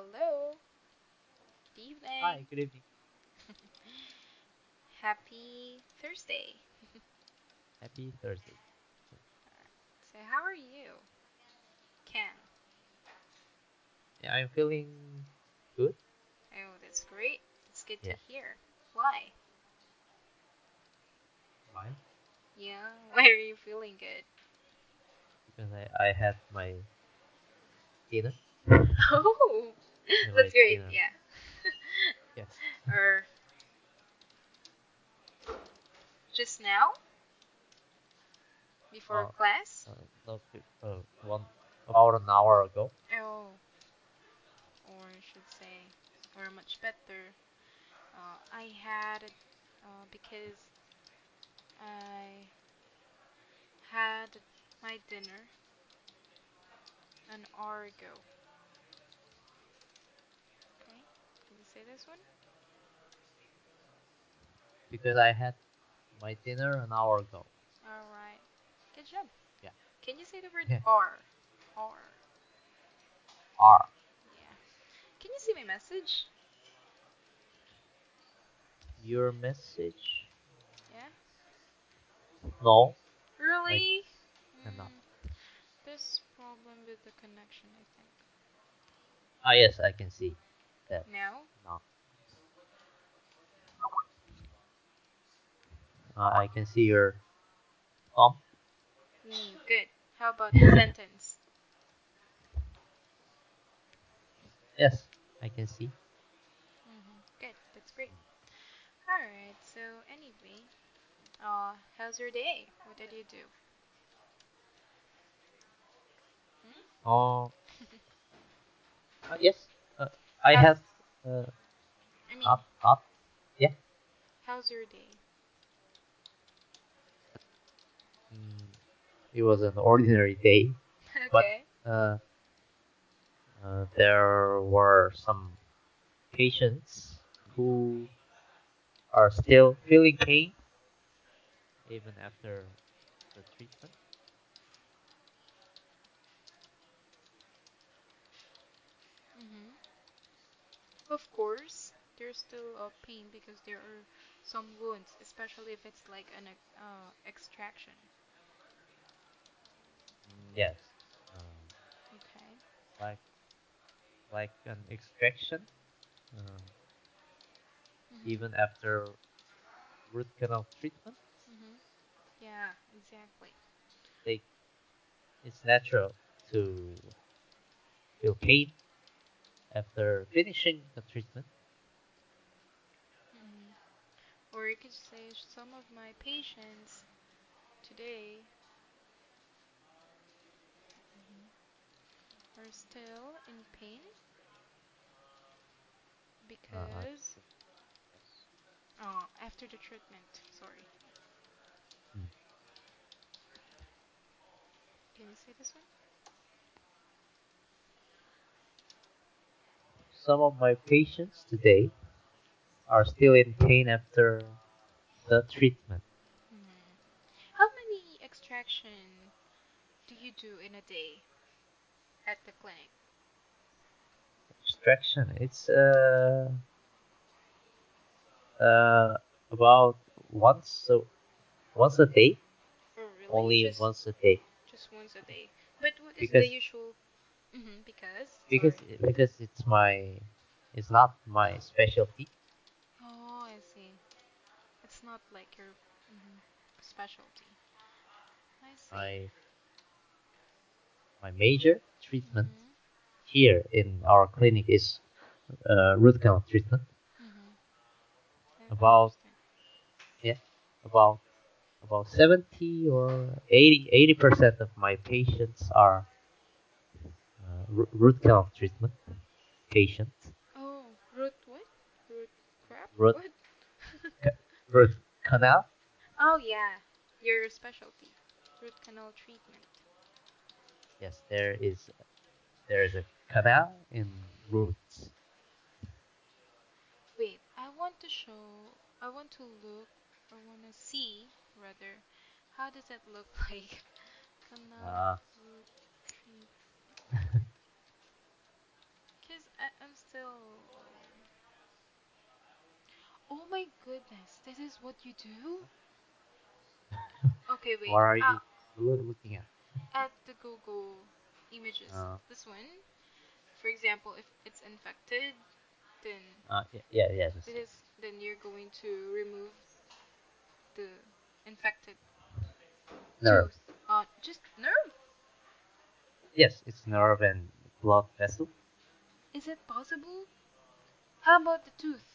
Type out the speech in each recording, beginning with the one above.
Hello. Good Hi, evening. good evening. Happy Thursday. Happy Thursday. So, how are you, Ken? Yeah, I'm feeling good. Oh, that's great. That's good to Yeah, hear. Why? why? Yeah, why are you feeling good? Because I had my dinner. Oh, I that's like great. dinner. Yeah. Yes. Or just now, before Uh, class? not one about an hour ago. Oh, or I should say, or much better. I had it because I had my dinner an hour ago. Okay, can you say this one? Because I had my dinner an hour ago. All right, good job. Yeah. Can you say the word Yeah. R? R. R. Yeah. Can you see my message? Your message? Yeah. No, I Really? cannot. This problem with the connection, I think. Ah, yes, I can see that Now? now. I can see your thumb. Good. How about the sentence? Yes, I can see. Good. That's great. All right. So anyway, how's your day? What did you do? Hmm? Oh, yes. I How's had uh, I mean, up. Yeah. how's your day? Mm, it was an ordinary day, but Okay. there were some patients who are still feeling pain even after the treatment. Mm-hmm. Of course, there's still a pain because there are some wounds, especially if it's like an extraction. Yes, uh, Okay. like like an extraction, uh, Mhm. even after root canal treatment. Mhm. Yeah, exactly. They it's natural to feel pain after finishing the treatment. Mhm. Or you could say some of my patients today are still in pain I because see. Yes. after the treatment. Sorry. Mm. Can you say this one? Some of my patients today are still in pain after the treatment. Mhm. How many extraction do you do in a day at the clinic? Extraction. It's uh about once a day, Oh, really? only once a day, Just once a day. But what is the because usual? Because because sorry. because it's not my specialty. Oh, I see. It's not like your specialty. I see. My my major treatment Mhm. here in our clinic is root canal treatment. Mhm. I About understand. yeah, about about 70 or 80% of my patients are root canal treatment patients. Oh, root what? Root crap? Root What? root canal. Oh yeah, your specialty, root canal treatment. Yes, there is a canal in roots. Wait, I want to show. I want to look. I want to see rather. How does that look like? Canal Uh, root treat. Cause I'm still. Oh my goodness, this is what you do? Okay, wait. What are you looking at? At the Google images, Uh, this one, for example, if it's infected, then yeah, yes, this is then you're going to remove the infected nerve. tooth. Just nerve. Yes, it's nerve and blood vessel. Is it possible? How about the tooth?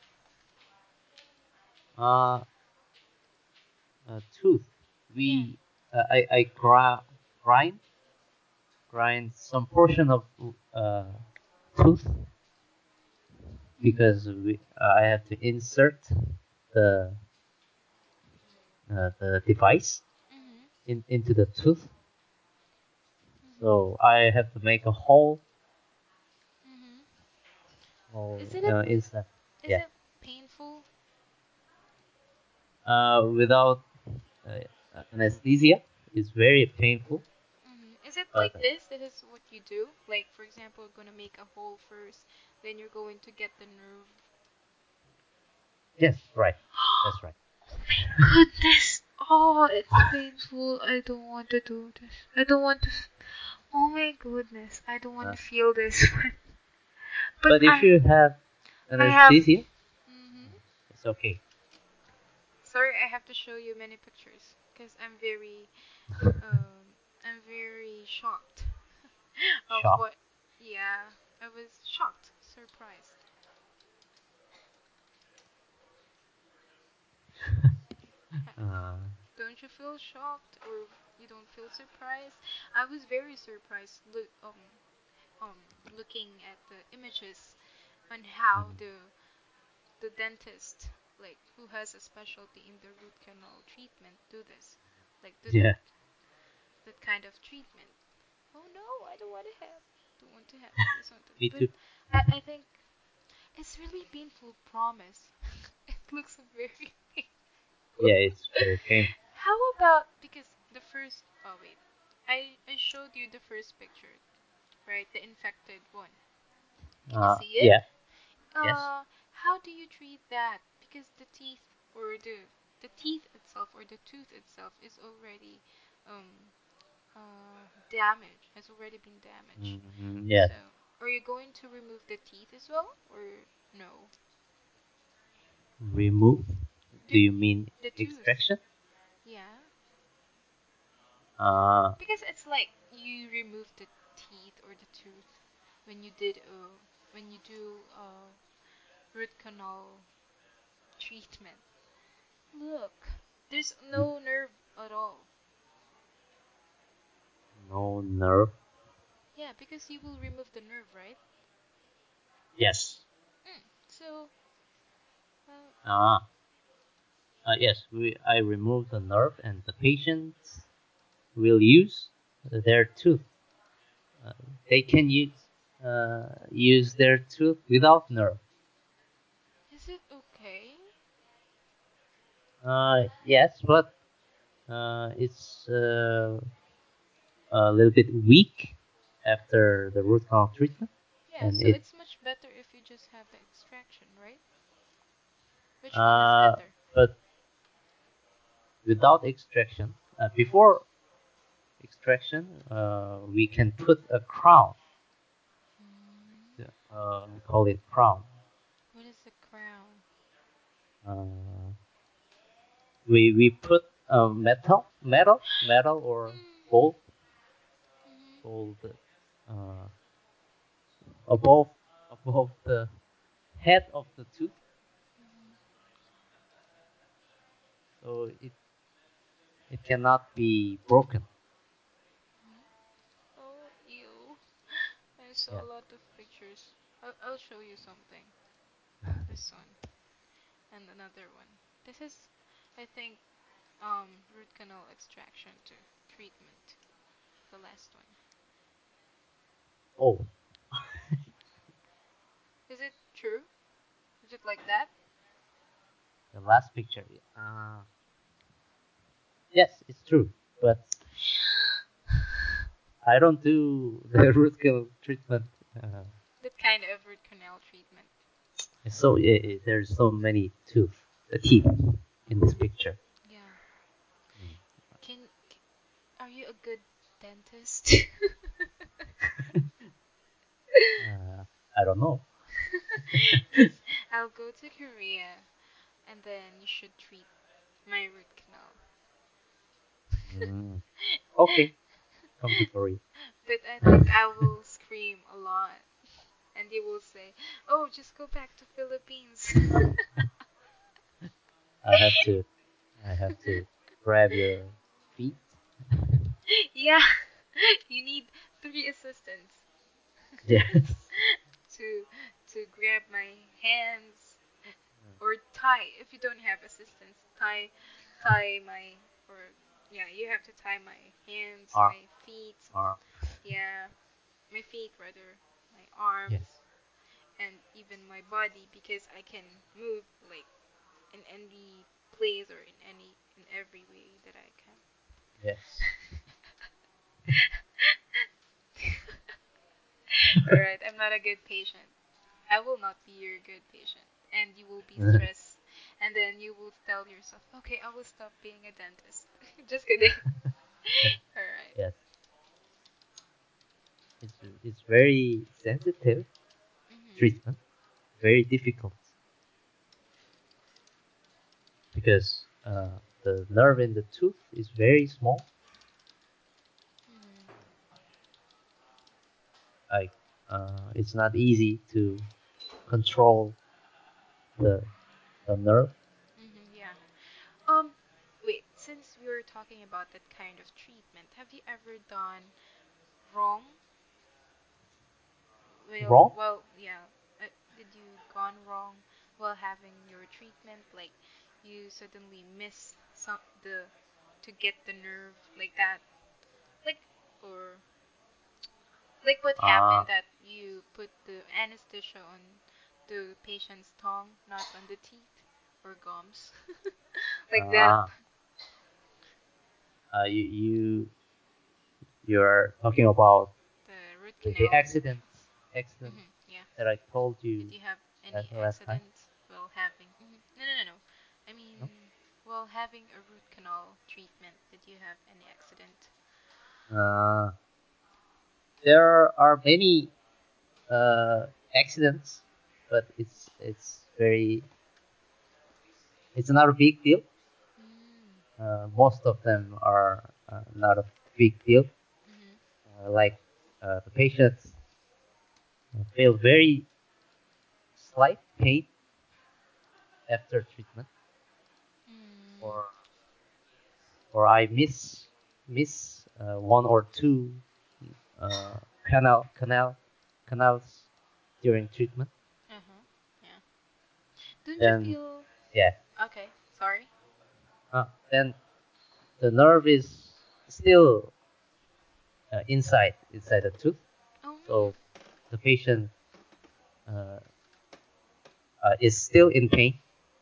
Uh, Tooth. Yeah. We I grind grind some portion of uh, tooth Mhm. because I have to insert the the device Mhm. into the tooth. Mhm. So I have to make a Mhm. hole Is it inside. is Yeah. it painful? Without anesthesia, it's very painful. Is it But like this? This is what you do? Like, for example, you're gonna make a hole first, then you're going to get the nerve. yes, right. That's right. Goodness! Oh, it's painful. I don't want to do this. I don't want to. Oh my goodness! I don't want Uh, to feel this. But but if you have I have. anesthesia, Hmm. it's okay. Sorry, I have to show you many pictures because I'm very shocked of Shock. what. Yeah, I was shocked, surprised. Ha- Uh, Don't you feel shocked or you don't feel surprised? I was very surprised. Um, looking at the images on how mhm. the dentist, like who has a specialty in the root canal treatment, do this, like do Yeah, that kind of treatment. Oh no, I don't want to have, don't want to have this one. me But too. I think it's really painful. Promise. It looks very painful. Yeah, it's very painful. How about because the first? Oh wait, I showed you the first picture, right? The infected one. Can you see it? Yeah, yes. How do you treat that? Because the teeth or the teeth itself or the tooth itself is already um damaged, has already been damaged. Yes. So, are you going to remove the teeth as well or no? Remove. Do The you mean the tooth. extraction? Yeah. Uh, Because it's like you remove the teeth or the tooth when you did when you do root canal treatment. Look, there's no nerve at all. no nerve. Yeah, because you will remove the nerve, right? Yes. So, uh, Ah, yes. I remove the nerve, and the patients will use their tooth. Uh, they can use their tooth without nerve. is it okay? Yes, but it's a little bit weak after the root canal treatment, Yeah, and so it it's much better if you just have the extraction, right? Which one is uh, better? but without extraction, before extraction, we can put a crown. Mm, We call it crown. what is the crown? Uh, we put metal or Mm-hmm. gold, Mm-hmm. gold uh, above the head of the tooth, Mm-hmm. so it cannot be broken. Oh, ew. I saw Yeah. a lot of pictures. I'll show you something. This one and another one. This is, I think, root canal extraction to treatment. The last one. Oh, Is it true? Is it like that? the last picture. Yes, it's true, but I don't do the root canal treatment. Uh, kind of root canal treatment. So there's so many teeth in this picture. Yeah. Mm. Are you a good dentist? I don't know. Because I'll go to Korea and then you should treat my root canal. Mm. Okay, come to Korea. But I think I will scream a lot and they will say, "Oh, just go back to Philippines." I have to I have to grab your feet. Yeah, you need three assistants Yes. to to grab my hands or tie if you don't have assistants. Tie my or yeah, you have to tie my hands, Arm, my feet. arm. Yeah, my feet rather, my arms, Yes. and even my body because I can move like in any place or in every way that I can. Yes. Alright, I'm not a good patient. I will not be your good patient. And you will be stressed. And then you will tell yourself, okay, I will stop being a dentist. Just kidding. Alright. Yes. It's very sensitive Mm-hmm. treatment. Very difficult because the nerve in the tooth is very small. Mm-hmm. Like it's not easy to control the the nerve. Mm-hmm. Yeah. Um, wait, since we were talking about that kind of treatment, have you ever done wrong? Wrong? Yeah. Did you gone wrong while having your treatment? Like you suddenly miss the to get the nerve like that, like or like what happened Ah, that you put the anesthesia on the patient's tongue, not on the teeth or gums, like that. ah. You're talking about The root the canal. accidents Yeah. that I told Did you you have any last time. accidents while having? No, no, no, no. I mean, No? while having a root canal treatment, did you have any accident? Uh, there are many uh, accidents, but it's not a big deal. Mm. Most of them are not a big deal. Mhm. Like the patients feel very slight pain after treatment, Mm. or I miss one or two uh, canals during treatment. Uh huh. Yeah. Don't you Then feel? yeah, Okay. Sorry. then the nerve is still inside the tooth, Oh so no. the patient uh, is still in pain.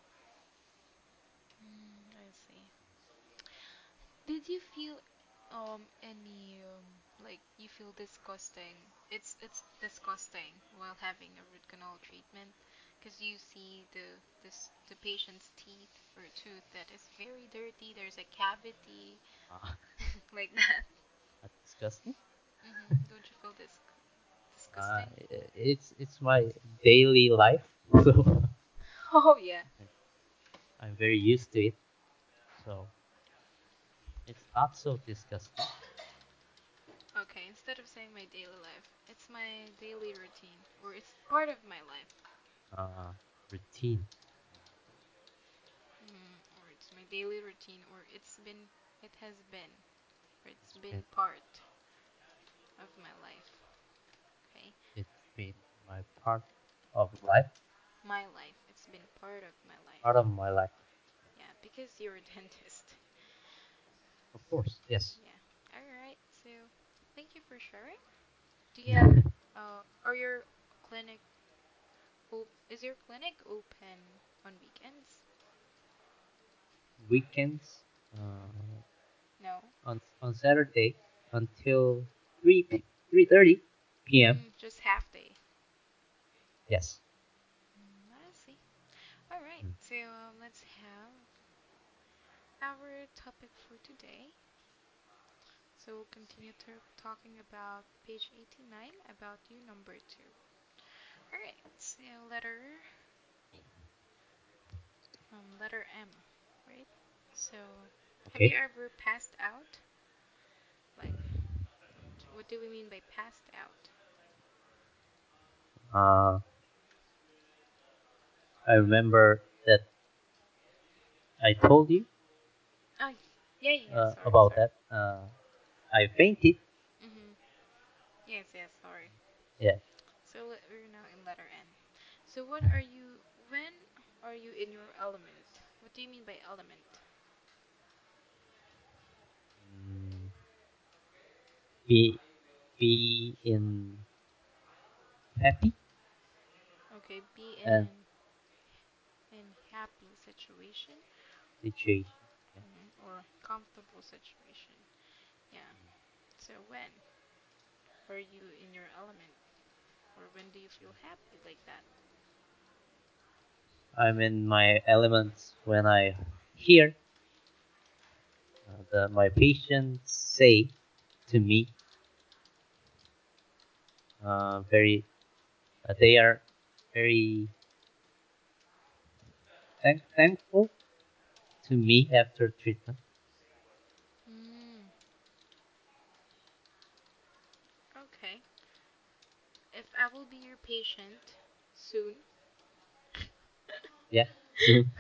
I see. Did you feel any like you feel disgusting? It's disgusting while having a root canal treatment because you see the patient's teeth or tooth that is very dirty. There's a cavity Uh, like that. Disgusting. Don't you feel Uh, disgusting? it's my daily life, so Oh yeah. I'm very used to it. So it's not so disgusting. Okay, instead of saying my daily life, it's my daily routine or it's part of my life. Uh, Routine. Or it's my daily routine, or it has been, or it's It's been been part of my life. Okay, it's been my part of life, my life. It's been part of my part life. of my life. Yeah, because you're a dentist. Of course, yes. Yeah. All right. So, thank you for sharing. Do you have are your clinic is your clinic open on weekends? Weekends No. on Saturday until 3 3:30 p.m. Just half day. Yes. I see. All right. Mm. So let's have our topic for today. So we'll continue talking about page 89 about you number two. All right. So letter M, right? So have you Okay. ever passed out? Like, what do we mean by passed out? Uh, I remember that I told you Oh, yeah, yeah, yeah. Sorry, about sorry. that. I fainted. Mhm. Yes, yes. Sorry. Yeah. So we're now in letter N. So what are you? When are you in your element? What do you mean by element? Mm, be in happy Okay, be and in happy situation, situation. Yeah. or comfortable situation. Yeah. So when are you in your element, or when do you feel happy like that? I'm in my elements when I hear my patients say to me, very they are very thankful to me after treatment. Mm, okay. If I will be your patient soon, Yeah. Soon.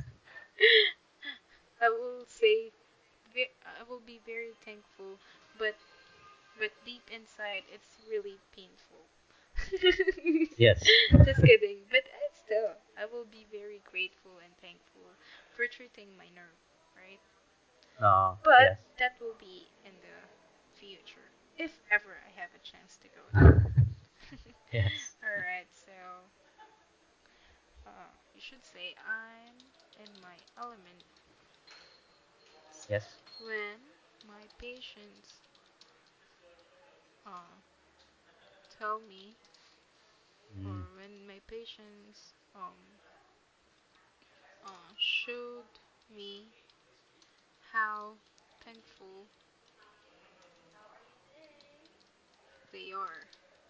I will say I will be very thankful, but deep inside it's really painful. Yes. Just kidding. But still, I will be very grateful and thankful for treating my nerve, right? But Yes. that will be in the future, if ever I have a chance to go there. Yes. Alright, so you should say I'm in my element Yes. when my patients uh, tell me, Mm. or when my patients showed me how thankful they are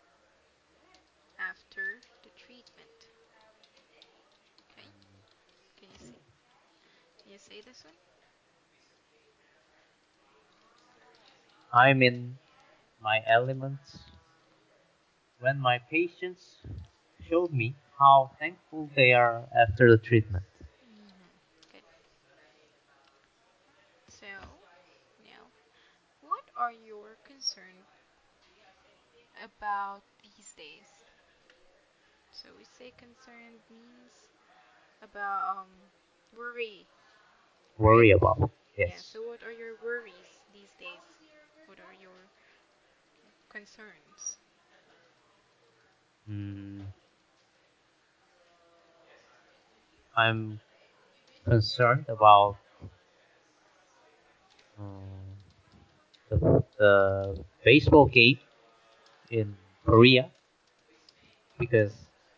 after the treatment. Okay? Can you see? Can you say this one? I'm in my elements when my patients showed me how thankful they are after the treatment. Good. So, now, what are your concerns about these days? So we say concerned means about worry, right? Worry about. Yeah. Yes. So what are your worries these days? What are your concerns? Mm, I'm concerned about um, the baseball game in Korea because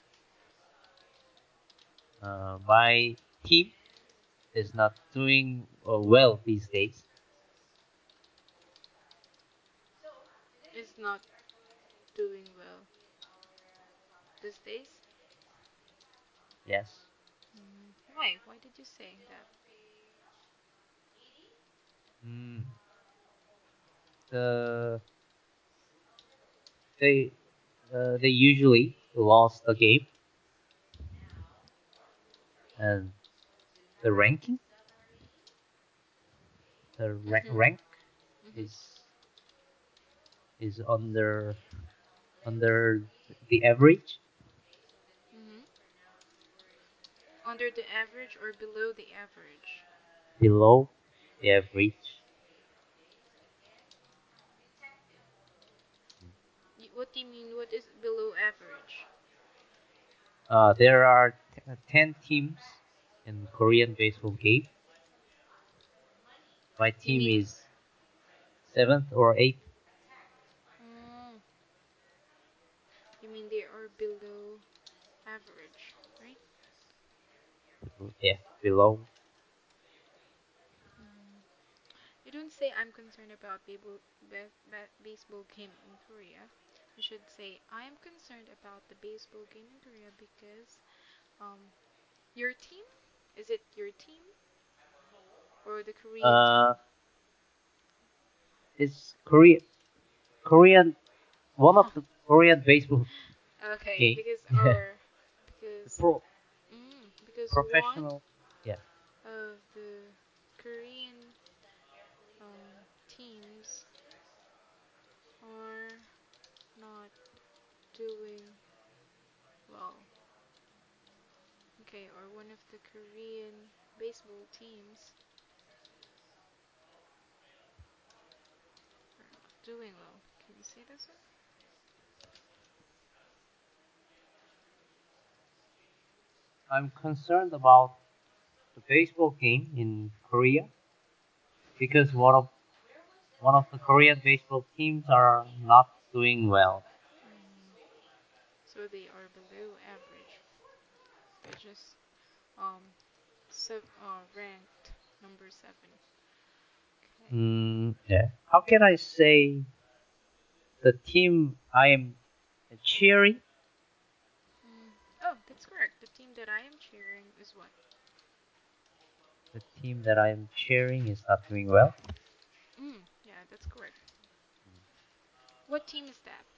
my team is not doing well these days. Is not doing well these days. Yes. Why? Why did you say that? Mm, the they usually lost the game and the ranking the Mhm. rank Mhm. is under the average Mhm. Under the average or below the average? below the average. What do you mean? What is below average? There are 10 teams in Korean baseball game. My You team mean? is seventh or eighth. Mm, you mean they are below? Yeah, below. Mm. You don't say I'm concerned about baseball game in Korea. You should say I am concerned about the baseball game in Korea because your team, is it your team or the Korean team? Uh, it's Korean, one of the Korean baseball Okay, game. because Yeah, or because pro because one professional. Yeah. of the Korean teams are not doing well. Okay, or one of the Korean baseball teams are not doing well. Can you say this one? I'm concerned about the baseball game in Korea because one of the Korean baseball teams are not doing well. Mm, so they are below average. They're just um ranked number 7. Okay. Yeah. How can I say the team I am cheering? Mm. Oh, that's correct. The team that I am cheering is what? The team that I am cheering is not doing well. Yeah, that's correct. What team is that?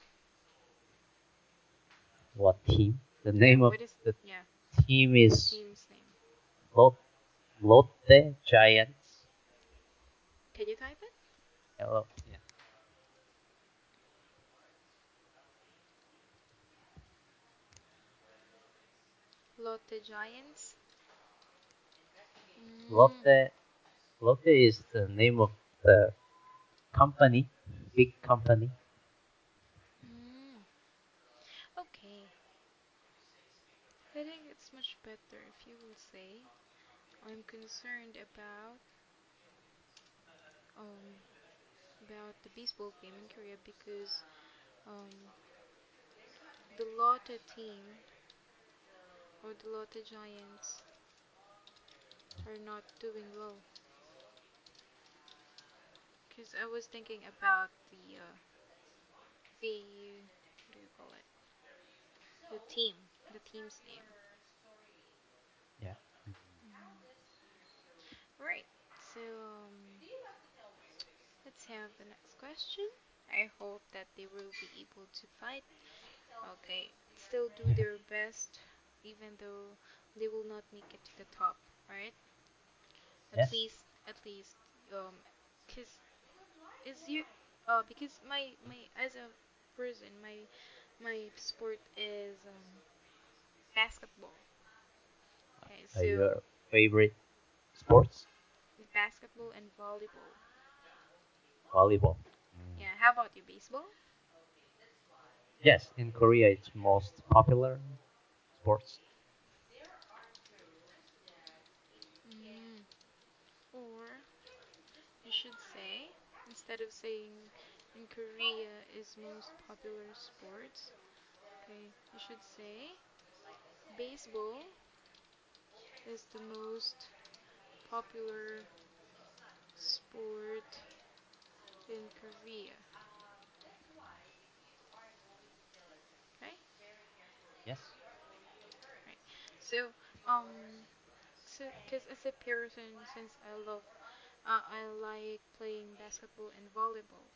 What team? The Yeah, name of what is the yeah, team the is team's name? Lotte Giants. Can you type it? Hello. Yeah. Lotte Giants. Mm, Lotte Lotte is the name of the company, big company. mm. Okay. I think it's much better if you will say I'm concerned um about the baseball game in Korea because um the Lotte team or the Lotte Giants are not doing well. Because I was thinking about the what do you call it? The team's name. Yeah. Mm. Right. So let's have the next question. I hope that they will be able to fight. Okay, still do their best, even though they will not make it to the top, right? Yes. At least, cause is you, because my as a person, my sport is basketball. Okay, so Your favorite sports? basketball and volleyball. Volleyball. Yeah, how about you, baseball? Yes, in Korea it's most popular sports. Mm. Or you should say, instead of saying in Korea is most popular sports, okay, you should say baseball is the most popular sport in Korea. Right? Yes. Right. So, um, because as a person, since I like playing basketball and volleyball,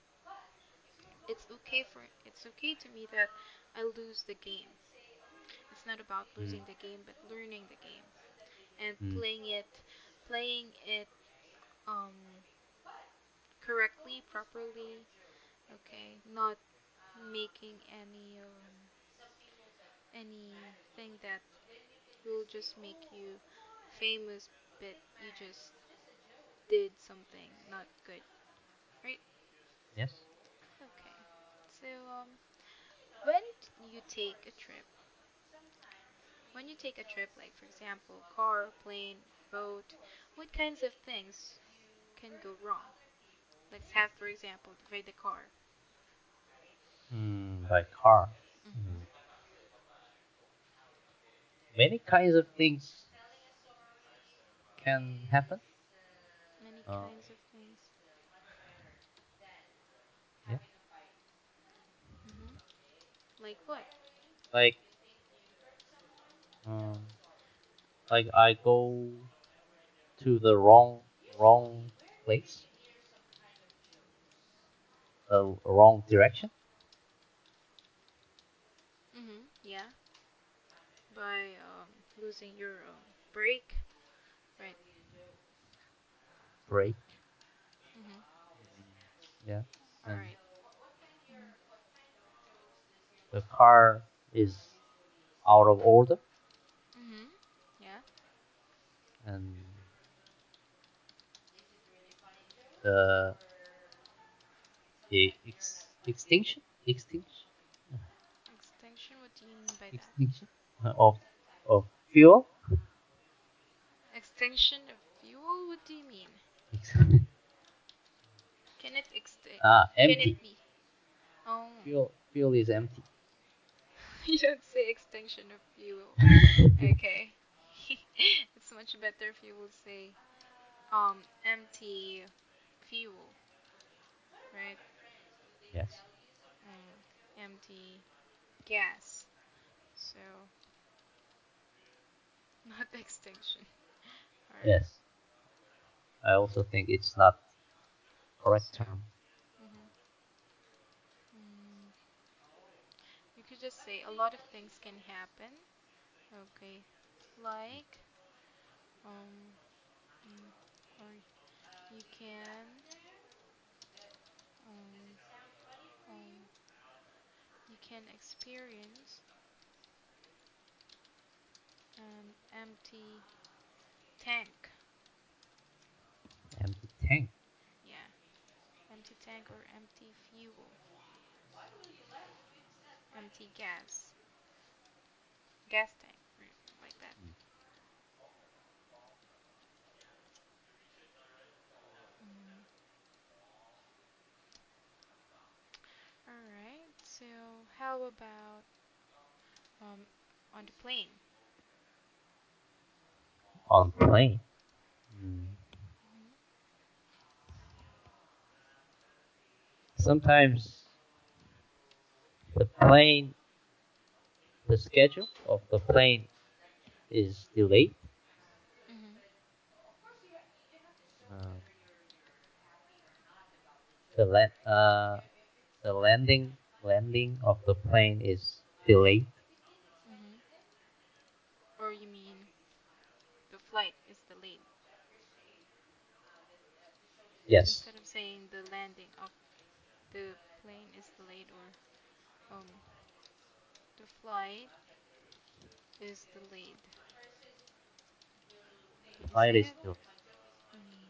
it's okay to me that I lose the game. It's not about Mm. losing the game, but learning the game and Mm. playing it um correctly, properly. Okay, not making anything that will just make you famous, but you just did something not good, right? Yes. Okay. So when you take a trip, when you take a trip, like for example, car, plane, boat, what kinds of things can go wrong? Let's have, for example, the car. By car. Mm-hmm. Mm. Many kinds of things can happen. Many Uh, kinds of things. yeah, Hmm. Like what? like um, like I go to the wrong place, the wrong direction. Hmm. Yeah. By losing your brake. Right. Break. Hmm. Yeah, All and right. Mm. the car is out of order, Mhm. Yeah. and the extinction Extinction. What do you mean by that? extinction of fuel. Extinction of fuel? What do you mean? Can it extinct? Can Empty. it be? Oh, Fuel is empty. you don't say extinction of fuel. Okay. It's much better if you would say empty fuel, right? Yes. Empty gas. So not extinction. All right. Yes. I also think it's not correct So. term. Mhm. Mm, you could just say a lot of things can happen. Okay. Like um mm, or you can um um you can experience an empty tank. Empty tank. Yeah, empty tank or empty fuel, empty gas tank, or like that. Mm. All right. So how about um on the plane? On plane. Mm. Mhm. Sometimes the plane, the schedule of the plane is delayed. Mhm. Uh, the land, the landing of the plane is delayed. Mhm. Or you mean the flight is delayed Yes. instead of saying the landing of the plane is delayed or the flight is delayed. The Could you flight say is it? delayed. Mm.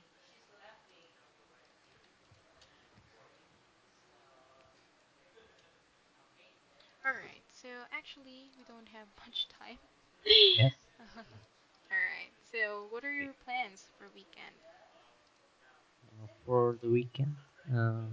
All right. So actually, we don't have much time. Yes. All right. So what are your plans for weekend? For the weekend. Uh,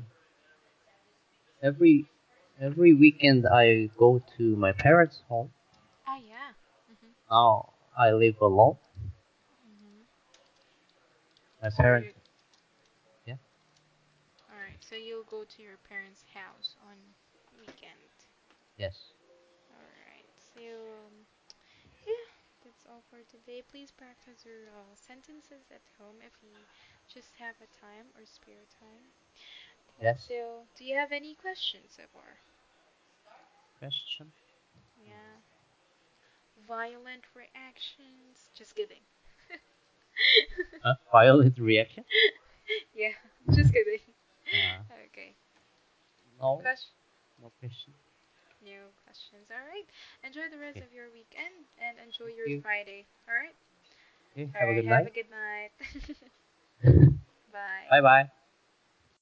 every every weekend I go to my parents' home. Ah, yeah. Mhm. Now I live alone. Mhm. My So parents, you yeah, all right. So you'll go to your parents' house on weekend. yes, All right. So yeah, that's all for today. Please practice your sentences at home if you just have a time or spare time. Okay. yes. So do you have any questions so far? Question. Yeah. Violent reactions. Just kidding. Violent reaction? Yeah, just kidding. Uh, Okay. no, Question. no question. No questions. All right. Enjoy the rest Okay, of your weekend and enjoy thank your you. Friday. All right. Okay, All have a right. good Have a night. good night. Bye. Bye bye.